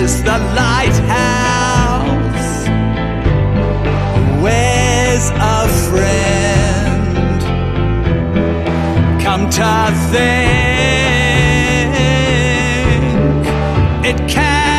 Where's the lighthouse? Where's a friend? Come to think, it can